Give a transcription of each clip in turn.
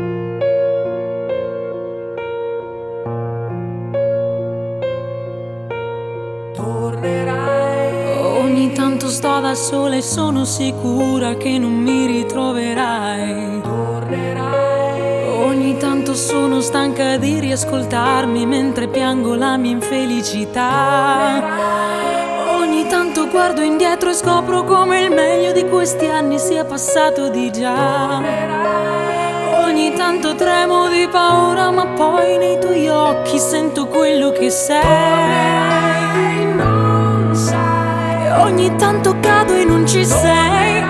Ogni tanto sto da sola e sono sicura che non mi ritroverai. Ogni tanto sono stanca di riascoltarmi mentre piango la mia infelicità. Ogni tanto guardo indietro e scopro come il meglio di questi anni sia passato di già. Ogni tanto tremo di paura, ma poi nei tuoi occhi sento quello che sei. E ogni tanto cado e non ci sei.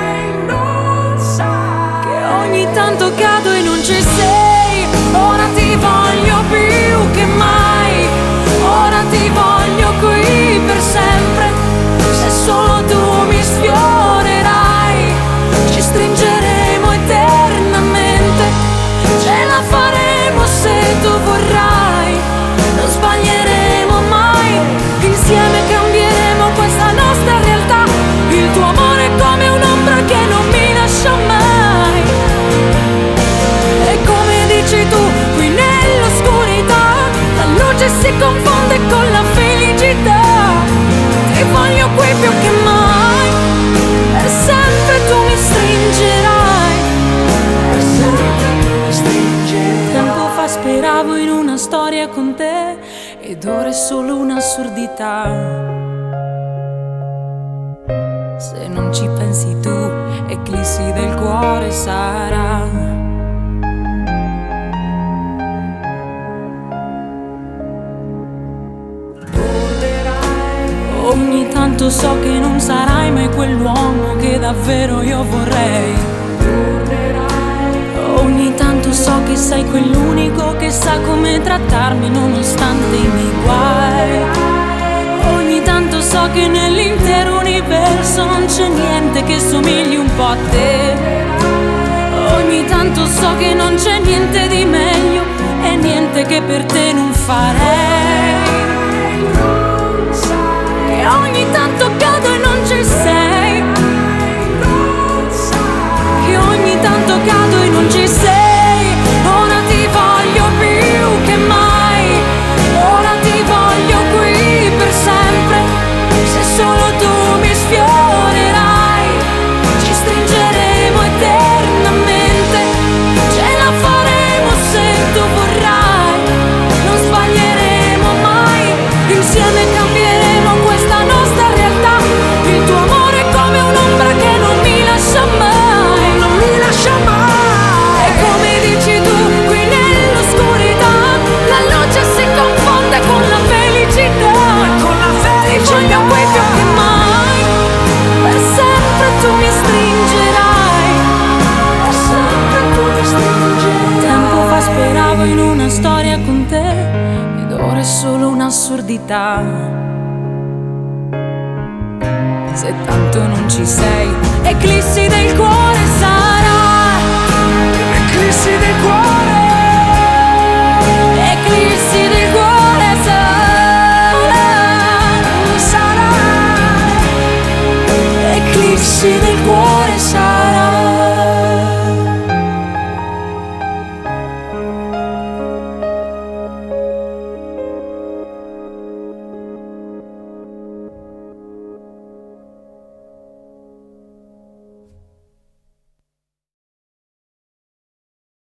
Che ogni tanto cado e non ci sei. Ora ti voglio più che mai. Ora ti voglio qui per sempre. Se solo tu mi sfiorerai, ci stringeremo eternamente. Ce la faremo se tu vorrai. Non sbaglieremo mai. Insieme cambieremo questa nostra realtà. Il tuo amore è come un'ombra che non mi lascia mai. E come dici tu, qui nell'oscurità la luce si confonde con la felicità. Ti voglio qui più che mai. E sempre tu mi stringerai. E sempre tu mi stringerai. Tempo fa speravo in una storia con te, ed ora è solo un'assurdità. Se non ci pensi tu, eclissi del cuore sarà. Ogni tanto so che non sarai mai quell'uomo che davvero io vorrei. Ogni tanto so che sei quell'unico che sa come trattarmi nonostante i miei guai. Ogni tanto so che nell'intero universo non c'è niente che somigli un po' a te. Ogni tanto so che non c'è niente di meglio e niente che per te non farei. Che ogni tanto cado e non ci sei. Che ogni tanto cado e non ci sei. Ora ti voglio più che mai. Ora ti voglio qui per sempre. Se solo tu mi sfiorerai, ci stringeremo eternamente. Ce la faremo se tu vorrai. Non sbaglieremo mai. Insieme cambieremo questa nostra realtà. Il tuo amore è come un'ombra che non mi lascia mai. Non mi lascia mai. E come dici tu, qui nell'oscurità la luce si confonde con la felicità. Ti voglio qui più che mai. Per sempre tu mi stringerai. Per sempre tu mi stringerai. Tempo fa speravo in una storia con te, ed ora è solo un'assurdità. Se tanto non ci sei, eclissi del cuore sarà.